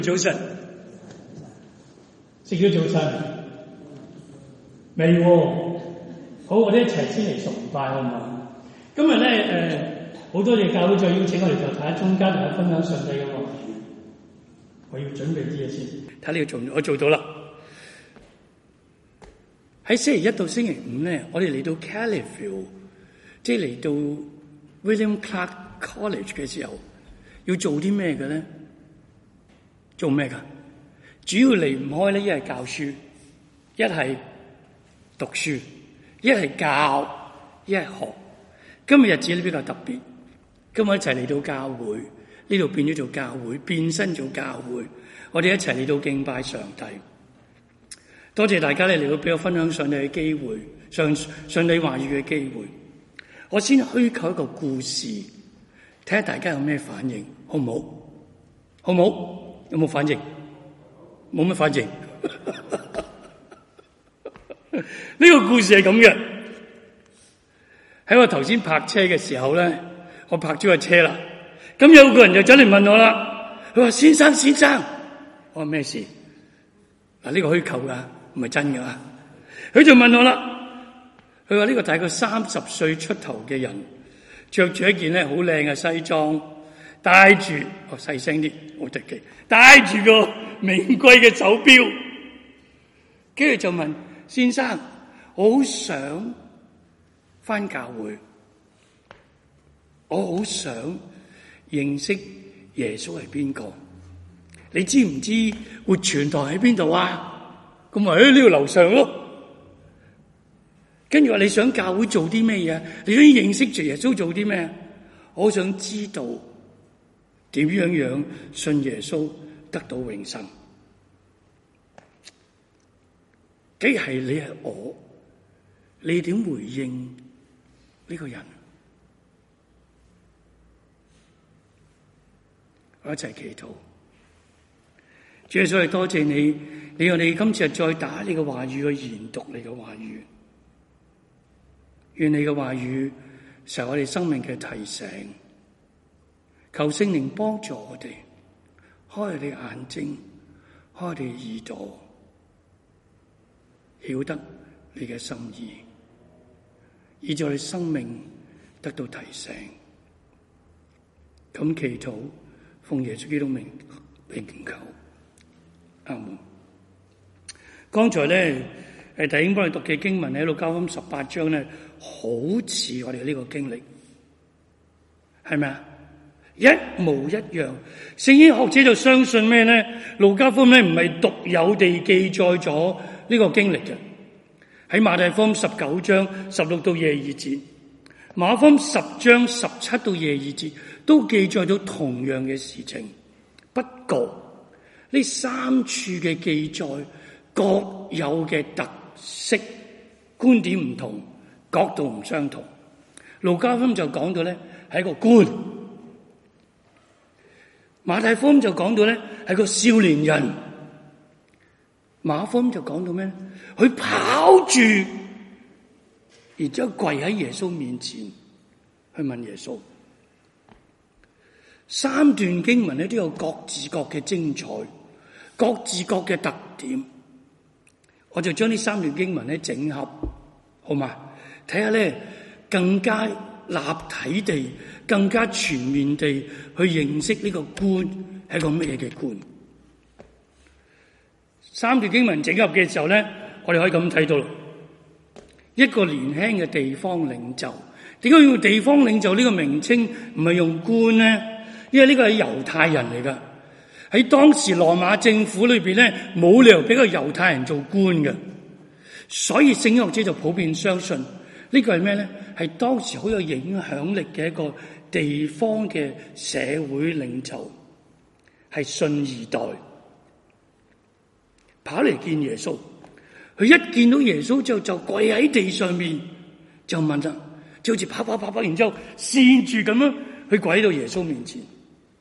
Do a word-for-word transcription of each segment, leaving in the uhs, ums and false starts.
早晨，食咗早晨未喎？好，我哋一齊先嚟崇拜好唔好？今日咧誒，好多謝教會再邀請我哋就睇下中間大家分享上帝嘅話。我要準備啲嘢先，睇你做唔做？我做到啦。喺星期一到星期五咧，我哋嚟到 Califville， 即係嚟到 William Clark College 嘅時候，要做啲咩嘅咧？做咩噶？主要離唔開咧，一係教書，一係讀書，一係教，一係學。今日日子咧比較特別，今日一齊嚟到教會，呢度變咗做教會，變身做教會。我哋一齊嚟到敬拜上帝。多謝大家咧嚟到俾我分享上帝嘅機會，上上帝話語嘅機會。我先虛構一個故事，睇下大家有咩反應，好唔好？好唔好？有冇反應？冇乜反應。呢個故事係咁嘅。喺我頭先泊車嘅時候咧，我泊咗個車啦。咁有個人就走嚟問我啦，佢話：先生，先生，我話咩事？嗱，呢個虛構噶，唔係真噶。佢就問我啦，佢話呢個大概三十歲出頭嘅人，着住一件咧好靚嘅西裝，戴住，我細聲啲，我特記，戴住個名貴嘅手錶，跟住就問先生，我好想返教會，我好想認識耶穌係邊個？你知唔知活泉台喺邊度啊？咁咪喺呢度樓上咯。跟住話你想教會做啲咩嘢？你想認識住耶穌做啲咩？我好想知道點樣樣信耶穌得到永生。既係你係我，你點回應呢個人？我一齊祈禱。主耶穌，多謝你，你讓你今次再打你嘅話語去研讀你嘅話語。願你嘅話語成為我哋生命嘅提醒。求聖靈幫助我哋，開我哋眼睛，開我哋耳朵，曉得你嘅心意，以致我哋生命得到提醒。咁祈禱，奉耶穌基督名並求，阿門。剛才咧，誒弟兄幫你讀嘅經文喺路加福音十八章咧，好似我哋呢個經歷，係咪啊？一模一樣。聖經學者就相信咩咧？路加福音咧唔係獨有地記載咗呢個經歷嘅。喺馬太福音十九章十六到廿二節，馬可福音十章十七到廿二節都記載咗同樣嘅事情。不過呢三處嘅記載各有嘅特色，觀點唔同，角度唔相同。路加福音就講到咧係一個官，馬太福音就講到咧係個少年人，馬可福音就講到咩？佢跑住，然之後跪喺耶穌面前去問耶穌。三段經文咧都有各自各嘅精彩，各自各嘅特點。我就將呢三段經文咧整合，好嘛？睇下咧更加立體地、更加全面地去認識呢個官係一個咩嘅官。三段經文整合嘅時候咧，我哋可以咁睇到，一個年輕嘅地方領袖。點解要用地方領袖呢個名稱，唔係用官咧？因為呢個係猶太人嚟噶，喺當時羅馬政府裏邊咧，冇理由俾個猶太人做官嘅，所以聖經學者就普遍相信呢個係咩咧？係當時好有影響力嘅一個地方嘅社會領袖，係信二代，跑嚟見耶穌。佢一見到耶穌之後就跪喺地上面，就問啦，就好似跑跑跑跑，然之後跣住咁樣去跪喺到耶穌面前。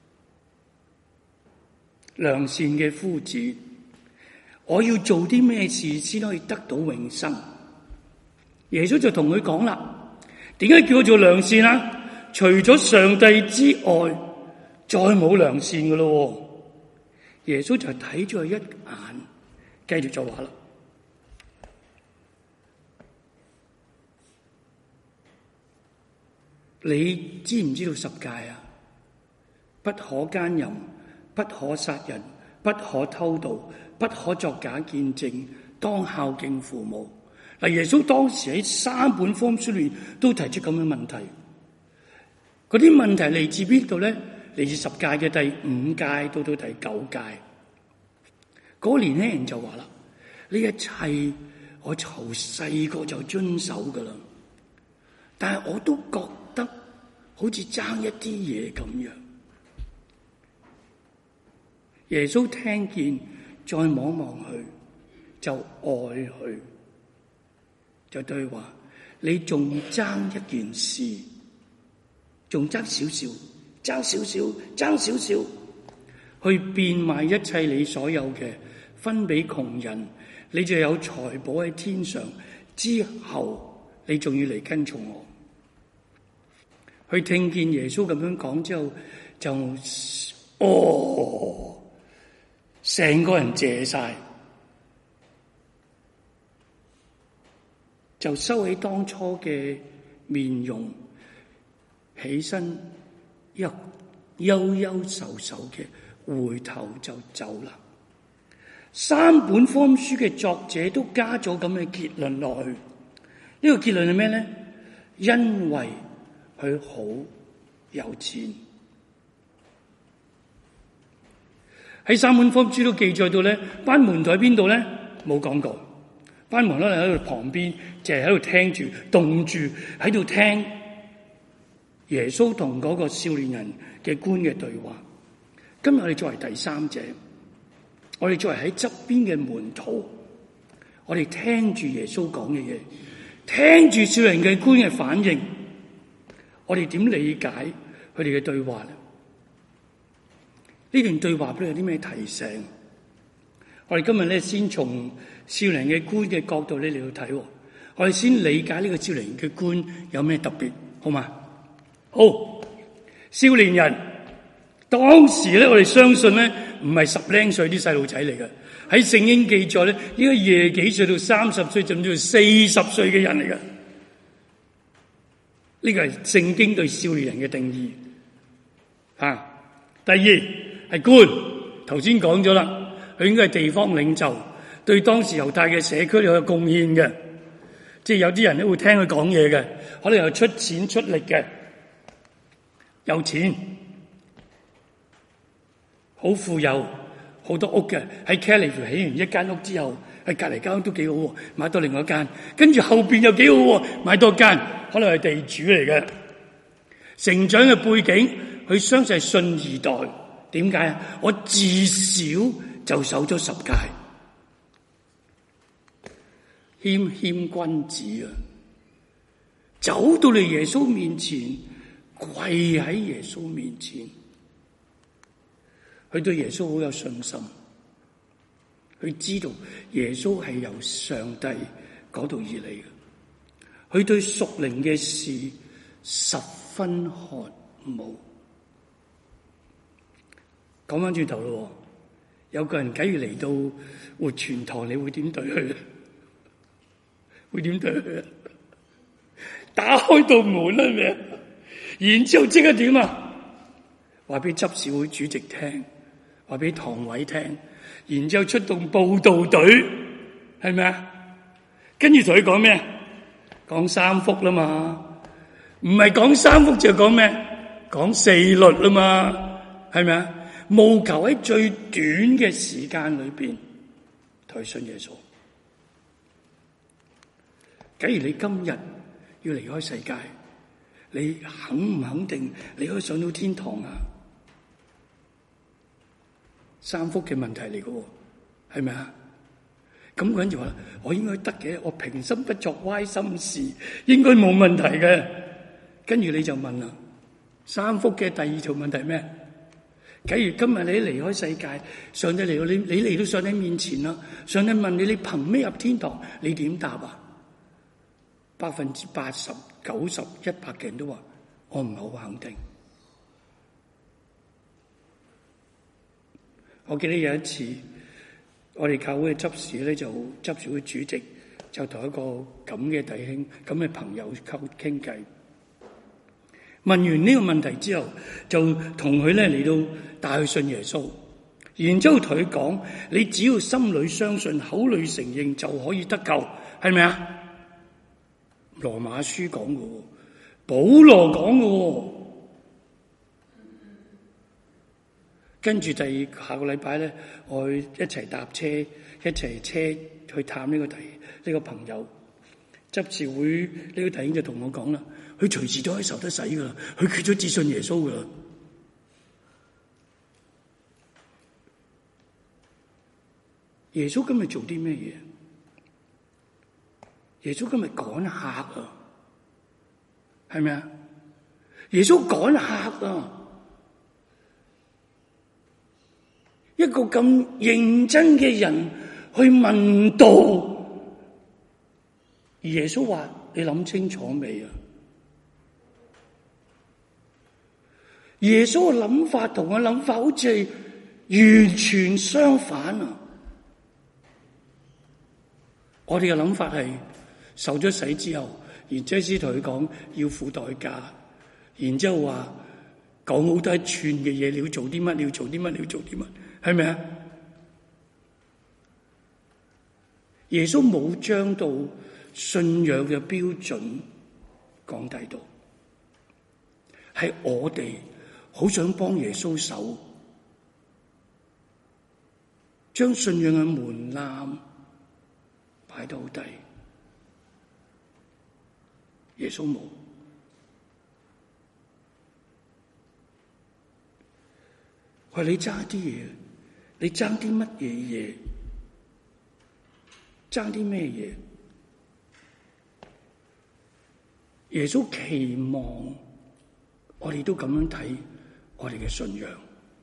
良善嘅夫子，我要做啲咩事先可以得到永生？耶穌就同佢講啦，點解叫我做良善啊？除咗上帝之外，再冇良善噶咯。 耶穌就睇咗佢一眼，繼續就話啦：你知唔知道十誡啊？不可奸淫，不可殺人，不可偷盜，不可作假見證，當孝敬父母。嗱，耶穌當時喺三本福音書裏都提出咁嘅問題。嗰啲問題嚟自邊度咧？嚟自十誡嘅第五誡到到第九誡。嗰年輕人就話啦：呢一切我從細個就遵守噶啦，但係我都覺得好似爭一啲嘢咁樣。耶穌聽見，再望望佢，就愛佢，就對佢話：你仲爭一件事，仲爭少少，爭少少，爭少少，去變賣一切你所有嘅，分俾窮人，你就有財寶喺天上。之後你仲要嚟跟從我。佢聽見耶穌咁樣講之後，就哦。成個人謝晒，就收起當初嘅面容，起身憂憂憂愁愁嘅回頭就走啦。三本福音書嘅作者都加咗咁嘅結論落去。呢個結論係咩咧？因為佢好有錢。喺三本福音書都記載到咧，班門徒喺邊度咧？冇講過。班門徒喺度旁邊，淨係喺度聽住，凍住喺度聽耶穌同嗰個少年人嘅官嘅對話。今日我哋作為第三者，我哋作為喺側邊嘅門徒，我哋聽住耶穌講嘅嘢，聽住少年嘅官嘅反應，我哋點理解佢哋嘅對話咧？呢段對話俾你有啲咩提醒？我哋今日咧先從少年嘅官嘅角度咧嚟到睇，我哋先理解呢個少年嘅官有咩特別，好嘛？好，少年人當時咧，我哋相信咧唔係十零歲啲細路仔嚟嘅，喺聖經記載咧，應該廿幾歲到三十歲，甚至乎四十歲嘅人嚟嘅。呢個係聖經對少年人嘅定義。啊，第二。係官，頭先講咗啦，佢應該係地方領袖，對當時猶太嘅社區有貢獻嘅，即係有啲人都會聽佢講嘢嘅，可能又出錢出力嘅，有錢，好富有，好多屋嘅。喺 Calif 起完一間屋之後，喺隔離間屋都幾好，買多另外一間，跟住後邊又幾好，買多間，可能係地主嚟嘅。成長嘅背景，佢相信係信二代。點解啊？我至少就守咗十誡，謙謙君子啊！走到嚟耶穌面前，跪喺耶穌面前，佢對耶穌好有信心，佢知道耶穌係由上帝嗰度而嚟嘅，佢對屬靈嘅事十分渴慕。講翻轉頭咯，有個人假如嚟到活泉堂，你會點對佢？會點對佢？打開道門啦，係咪？然之後即刻點啊？話俾執事會主席聽，話俾堂委聽，然之後出動報道隊，係咪啊？跟住同佢講咩？講三福啦嘛，唔係講三福就講咩？講四律啦嘛，係咪啊？務求喺最短嘅時間裏邊推信耶穌。假如你今日要離開世界，你肯唔肯定你可以上到天堂啊？三福嘅問題嚟嘅，係咪啊？咁嗰人就話：我應該得嘅，我平心不作歪心事，應該冇問題嘅。跟住你就問啦，三福嘅第二條問題咩？假如今日你離開世界，上帝嚟到你，你嚟到上帝面前啦，上帝問你，你憑咩入天堂？你點答啊？百分之八十、九十、一百嘅人都話：我唔係好肯定。 我記得有一次，我哋教會嘅執事咧，就執事會主席就同一個咁嘅弟兄、咁嘅朋友溝傾偈。問完呢個問題之後，就同佢咧嚟到帶佢信耶穌，然之後同佢講：你只要心裏相信，口裏承認就可以得救，係咪啊？羅馬書講嘅，保羅講嘅。跟住第二下個禮拜咧，我一齊搭車，一齊車去探呢個弟呢個朋友。執事會呢個弟兄就同我講啦，佢隨時都可以受得洗噶啦，佢決咗志信耶穌噶啦。耶穌今日做啲咩嘢？耶穌今日趕客啊，係咪啊？耶穌趕客啊！一個咁認真嘅人去問道，耶穌話：你諗清楚未啊？耶穌嘅諗法同我諗法好似係完全相反啊！我哋嘅諗法係受咗洗之後，然之後先同佢講要付代價，然之後話講好多一串嘅嘢，你要做啲乜？你要做啲乜？你要做啲乜？係咪啊？耶穌冇將到信仰嘅標準講低到，係我哋好想幫耶穌手，將信仰嘅門檻擺得好低。耶穌冇。話你爭啲嘢，你爭啲乜嘢嘢？爭啲咩嘢？耶穌期望我哋都咁樣睇我哋嘅信仰。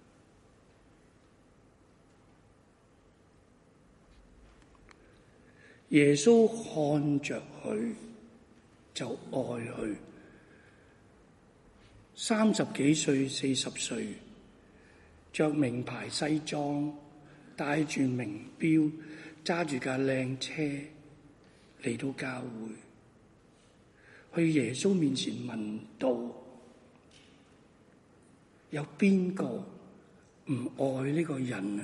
耶穌看着佢就愛佢，三十幾歲、四十歲。着名牌西裝，戴住名錶，揸住架靚車嚟到教會，去耶穌面前問道：有邊個唔愛呢個人啊？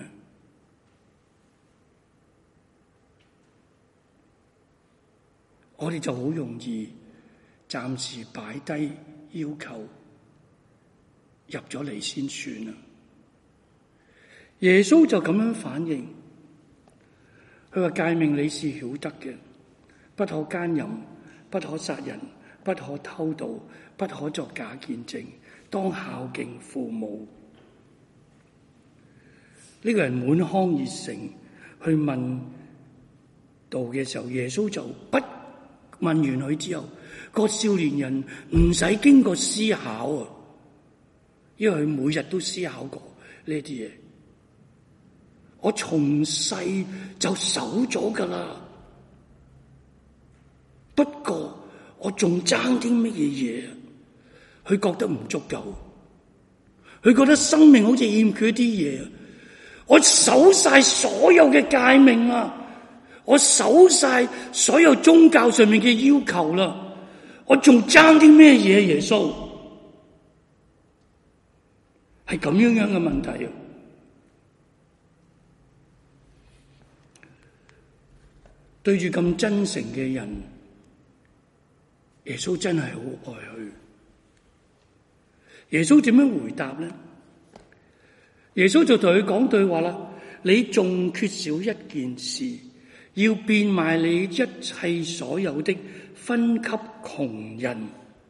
我哋就好容易暫時擺低要求，入咗嚟先算啦。耶穌就咁樣反應，佢話誡命你是曉得嘅，不可奸淫，不可殺人，不可偷盜，不可作假見證，當孝敬父母。呢、這個人滿腔熱誠去問道嘅時候，耶穌就不問完佢之後，個少年人唔使經過思考啊，因為佢每日都思考過呢啲嘢。我從細就守咗噶啦，不過我仲爭啲乜嘢嘢？佢覺得唔足夠，佢覺得生命好似欠缺啲嘢。我守晒所有嘅誡命啊，我守晒所有宗教上面嘅要求啦，我仲爭啲咩嘢？耶穌係咁樣樣嘅問題啊！對住咁真誠嘅人，耶穌真係好愛佢。耶穌點樣回答呢？耶穌就同佢講對話啦：你仲缺少一件事，要變賣你一切所有的，分給窮人，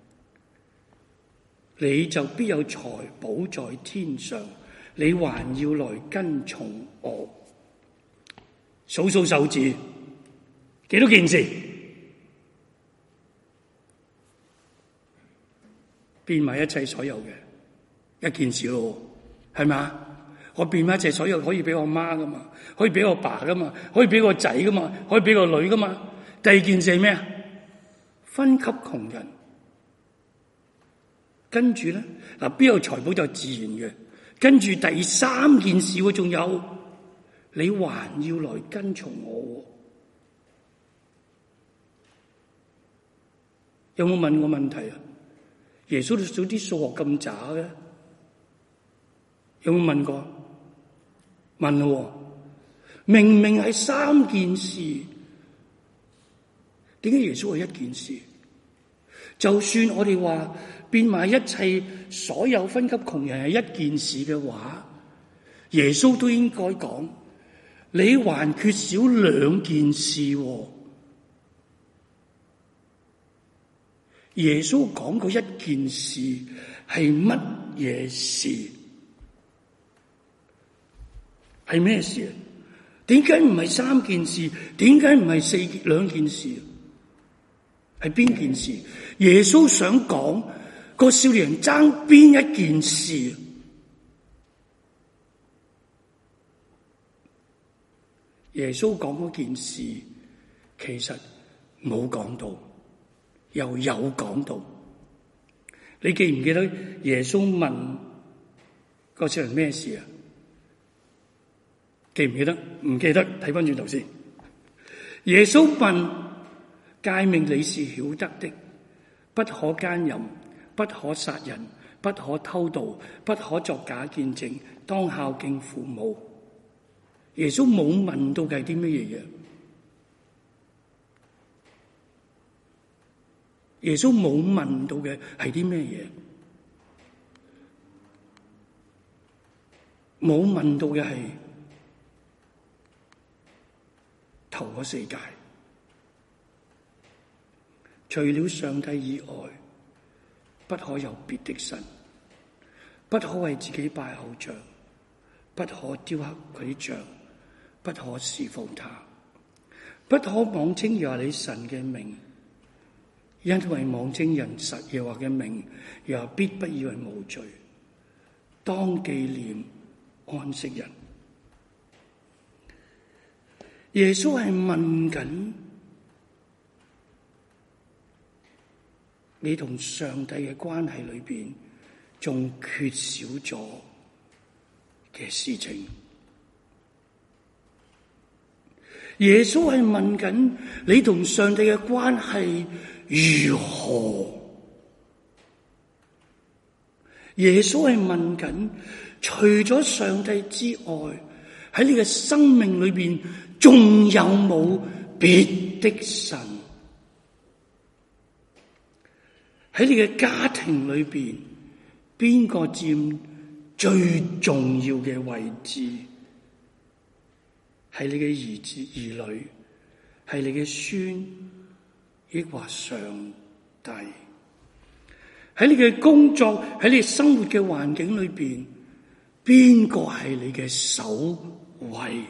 你就必有財寶在天上。你還要來跟從我。數數手指。幾多件事？變埋一切所有嘅一件事咯，係咪？我變埋一切所有，可以俾我媽噶嘛，可以俾我爸噶嘛，可以俾我仔噶嘛，可以俾個女噶嘛。第二件事係咩啊？分給窮人。跟住咧，嗱，邊有財寶就自然嘅， 跟住第三件事喎，仲有你還要來跟從我。有冇問過問題啊？耶穌都做啲數學咁渣嘅，有冇問過？問喎，明明係三件事，點解耶穌係一件事？就算我哋話變賣一切所有分給窮人係一件事嘅話，耶穌都應該講，你還缺少兩件事喎。耶穌講過一件事係乜嘢事？係咩事？點解唔係三件事？點解唔係四兩件事？係邊件事？耶穌想講個少年人爭邊一件事？耶穌講嗰件事其實冇講到，又有講到。你記唔記得耶穌問個少年人咩事啊？記唔記得？唔記得，睇翻轉頭先。耶穌問：誡命你是曉得的，不可奸淫，不可殺人，不可偷盜，不可作假見證，當孝敬父母。耶穌冇問到嘅係啲乜嘢嘢？耶穌冇問到嘅係啲咩嘢？冇問到嘅係頭嗰四誡，除了上帝以外，不可有別的神，不可為自己拜偶像，不可雕刻佢啲像，不可侍奉他，不可妄稱耶和華你神嘅名，因為妄稱人實耶和華嘅名，耶和華必不以為無罪。當紀念安息日。耶穌係問緊你同上帝嘅關係裏邊，仲缺少咗嘅事情。耶穌係問緊你同上帝嘅關係如何？耶穌係問緊，除咗上帝之外，喺你嘅生命裏邊，仲有冇別的神？喺你嘅家庭裏邊，邊個佔最重要嘅位置？係你嘅兒子兒女，係你嘅孫，抑或上帝？喺你嘅工作，喺你生活嘅環境裏邊，邊個係你嘅首位？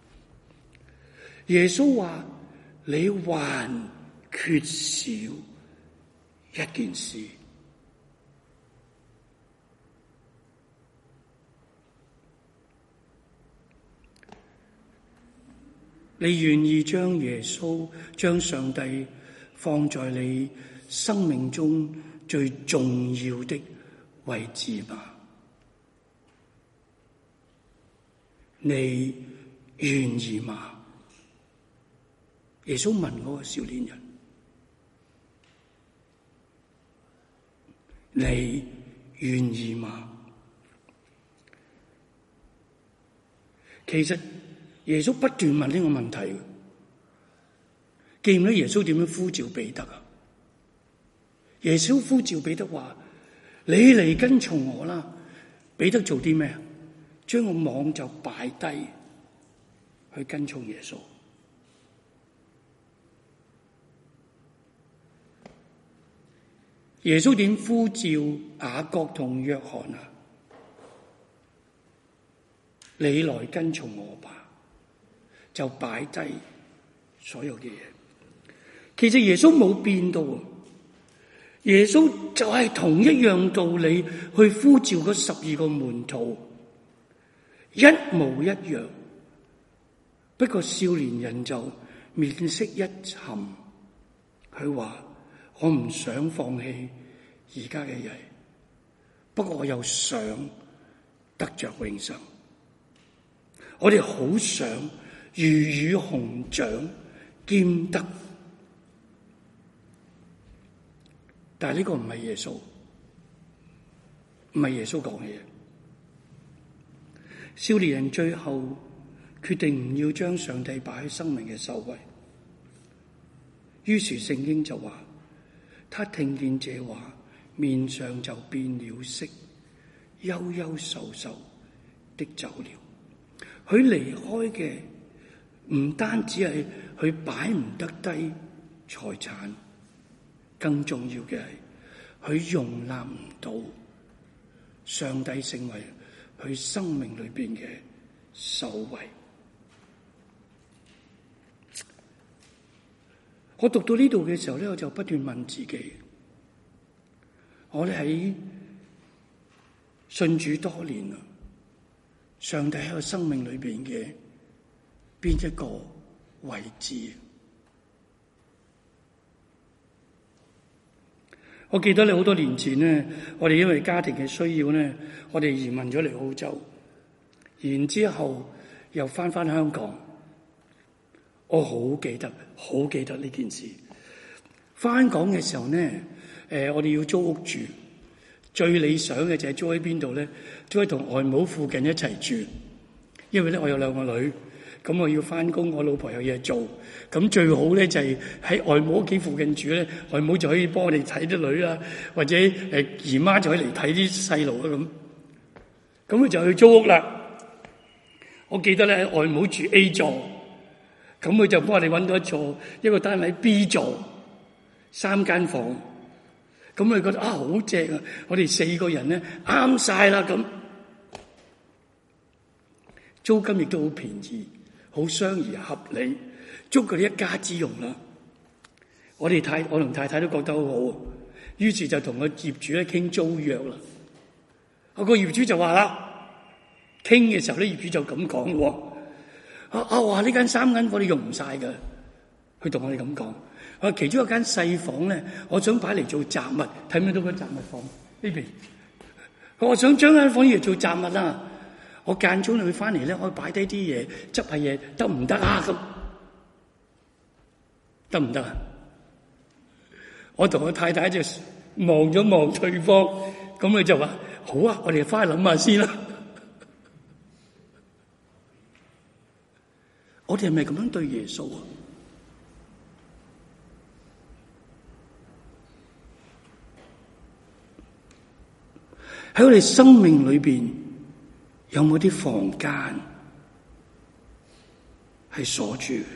耶穌話：你還缺少一件事。你願意將耶穌、將上帝放在你生命中最重要的位置嗎？你願意嗎？耶穌問嗰個少年人：你願意嗎？其實耶穌不斷問呢個問題。記唔記得耶穌點樣呼召彼得啊？耶穌呼召彼得話：你嚟跟從我啦！彼得做啲咩啊？將個網就擺低，去跟從耶穌。耶穌點呼召雅各同約翰啊？你來跟從我吧，就擺低所有嘅嘢。其實耶穌冇變到，耶穌就係同一樣道理去呼召嗰十二個門徒，一模一樣。不過少年人就面色一沉，佢話：我唔想放棄而家嘅嘢，不過我又想得着永生。我哋好想魚與熊掌兼得，但係呢個唔係耶穌，唔係耶穌講嘅嘢。少年人最後決定唔要將上帝擺喺生命嘅首位，於是聖經就話，他聽見這話，面上就變了色，憂憂愁愁的走了。佢離開嘅唔單止係佢擺唔得低財產，更重要嘅係佢容納唔到上帝成為佢生命裏邊嘅首位。我讀到呢度嘅時候咧，我就不斷問自己，我哋喺信主多年啦，上帝喺我生命裏邊嘅邊一個位置？我記得咧，好多年前咧，我哋因為家庭嘅需要咧，我哋移民咗嚟澳洲，然之後又翻翻香港。我好記得，好記得呢件事。翻港嘅時候咧，誒，我哋要租屋住，最理想嘅就係租喺邊度咧？租喺同外母附近一齊住，因為咧我有兩個女，咁我要翻工，我老婆有嘢做，咁最好咧就係喺外母屋企附近住咧，外母就可以幫我哋睇啲女啦，或者誒姨媽就可以嚟睇啲細路啦咁。咁佢就去租屋啦。我記得咧，外母住 A 座，咁佢就幫我哋揾到一座一個單位 B 座，三間房。咁佢覺得啊好正啊！我哋四個人咧啱晒啦咁，租金亦都好便宜，好相宜合理，足夠一家之用啦。我哋太我同太太都覺得好好，於是就同個業主咧傾租約啦。我個業主就話啦，傾嘅時候咧，業主就咁講喎。啊啊話呢間三間房你用唔晒㗎，佢同我哋咁講。啊，其中一間細房咧，我想擺嚟做雜物，睇唔睇到個雜物房呢邊？我想將間房嚟做雜物啦。我間中你翻嚟咧，我擺低啲嘢，執下嘢，得唔得啊？咁得唔得啊？我同我太太就望咗望對方，咁佢就話：好啊，我哋翻去諗下先啦。我哋係咪咁樣對耶穌啊？喺我哋生命裏邊，有冇啲房間係鎖住嘅？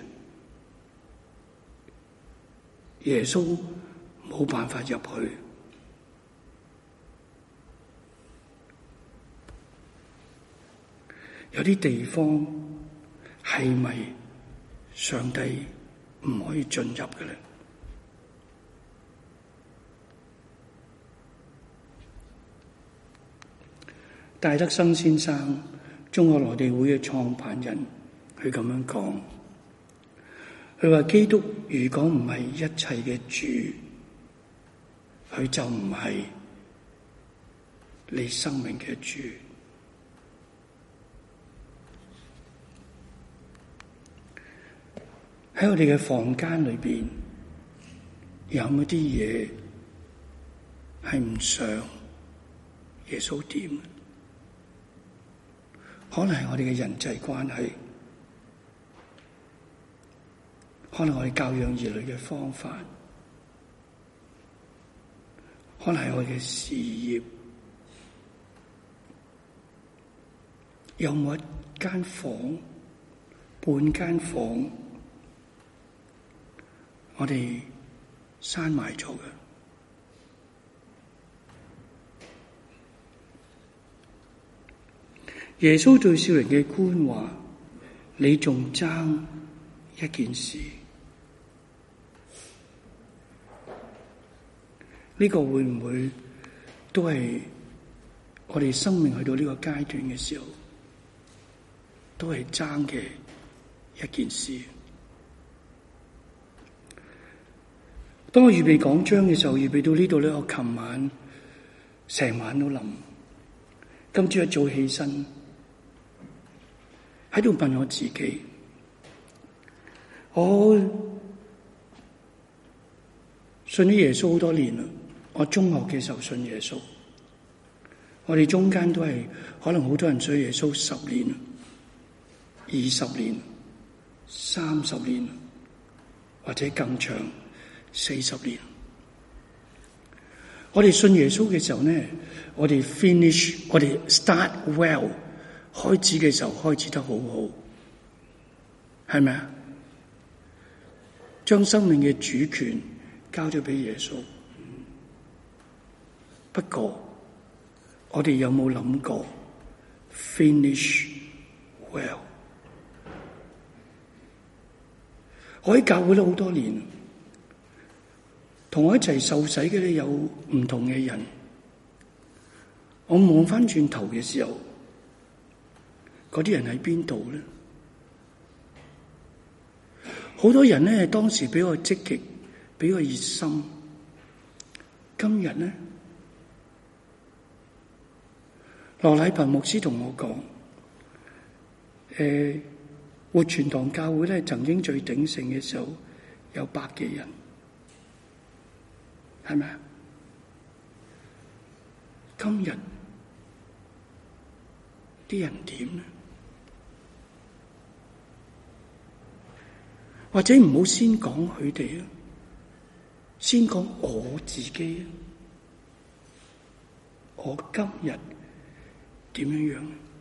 耶穌冇辦法入去。有啲地方係咪上帝唔可以進入嘅咧？戴德生先生，中國內地會嘅創辦人，佢咁樣講，佢話基督如果唔係一切嘅主，佢就唔係你生命嘅主。喺我哋嘅房間裏邊，有冇啲嘢係唔想耶穌掂？可能係我哋嘅人際關係，可能我哋教養兒女嘅方法，可能係我哋嘅事業。有冇一間房、半間房，我哋閂埋咗嘅？耶穌對少年嘅官話：你仲爭一件事，呢個會唔會都係我哋生命去到呢個階段嘅時候，都係爭嘅一件事？當我預備講章嘅時候，預備到呢度咧，我琴晚成晚都諗。 今朝一早起身，喺度問我自己，我信咗耶穌好多年啦，我中學嘅時候信耶穌，我哋中間都係可能好多人信耶穌十年、二十年、三十年，或者更長四十年。我哋信耶穌嘅時候呢，我哋 finish， 我哋 start well， 開始嘅時候開始得好好，係咪啊？將生命嘅主權交咗俾耶穌。不過我哋有冇諗過 finish well？ 我喺教會都好多年，同我一齊受洗嘅咧有唔同嘅人。我望翻轉頭嘅時候，嗰啲人喺邊度咧？好多人咧當時比我積極，比我熱心。今日咧，羅禮鵬牧師同我講，誒、呃，活泉堂教會咧曾經最鼎盛嘅時候有百幾人，係咪啊？今日啲人點咧？或者唔好先講佢哋啊，先講我自己啊。我今日點樣樣？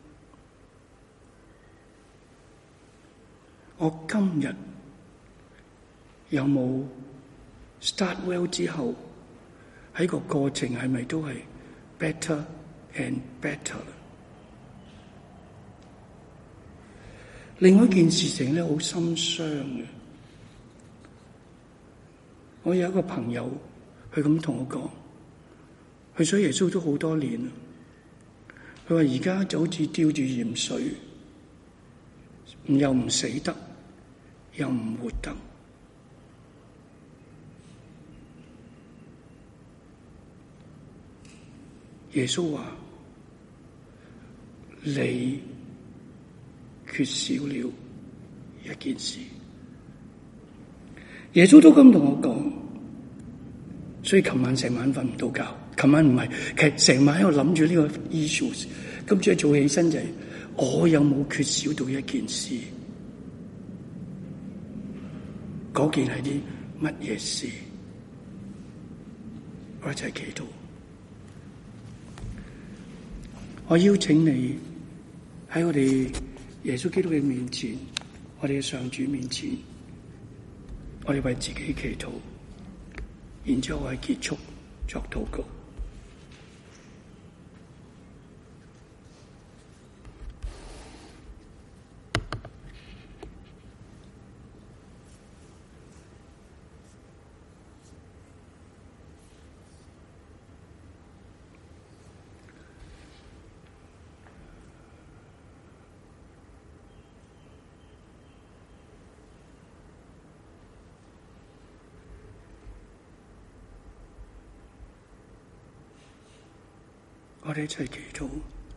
我今日有冇 start well 之後喺個過程係咪都係 better and better？ 另外一件事情咧好心傷嘅，我有一個朋友，佢咁同我講，佢信耶穌都好多年啦。佢話而家就好似吊住鹽水，又唔死得，又唔活得。耶穌話：你缺少了一件事。耶穌都咁同我講，所以琴晚成晚瞓唔到覺。琴晚唔係，其實成晚喺度諗住呢個 issues。今朝一早起身就係、是，我有冇缺少到一件事？嗰件係啲乜嘢事？我一齊祈禱。我邀請你喺我哋耶穌基督嘅面前，我哋嘅上主面前，我哋為自己祈禱，然之後我哋結束作禱告。我哋一齊祈禱，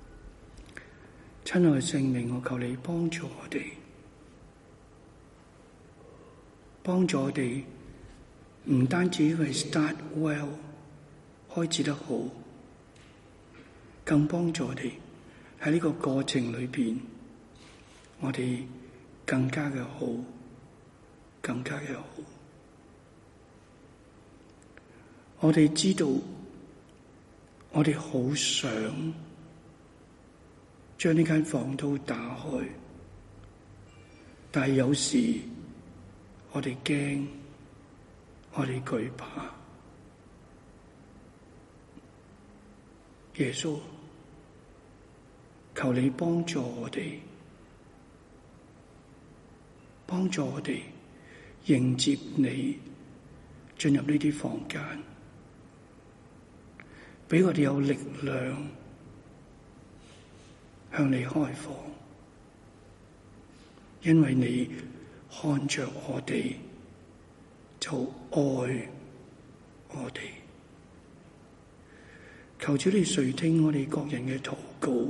親愛聖靈，我求你幫助我哋，幫助我哋唔單止因為 start well 開始得好，更幫助我哋喺呢個過程裏邊，我哋更加嘅好，更加嘅好。我哋知道。我哋好想將呢間房都打開，但係有時我哋驚，我哋懼怕。耶穌，求你幫助我哋，幫助我哋迎接你進入呢啲房間。俾我哋有力量向你開放，因為你看着我哋就愛我哋。 求主你垂聽我哋各人嘅禱告，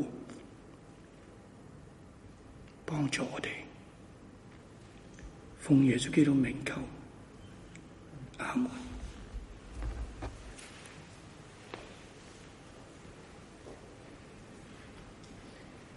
幫助我哋，奉耶穌基督名求，阿門。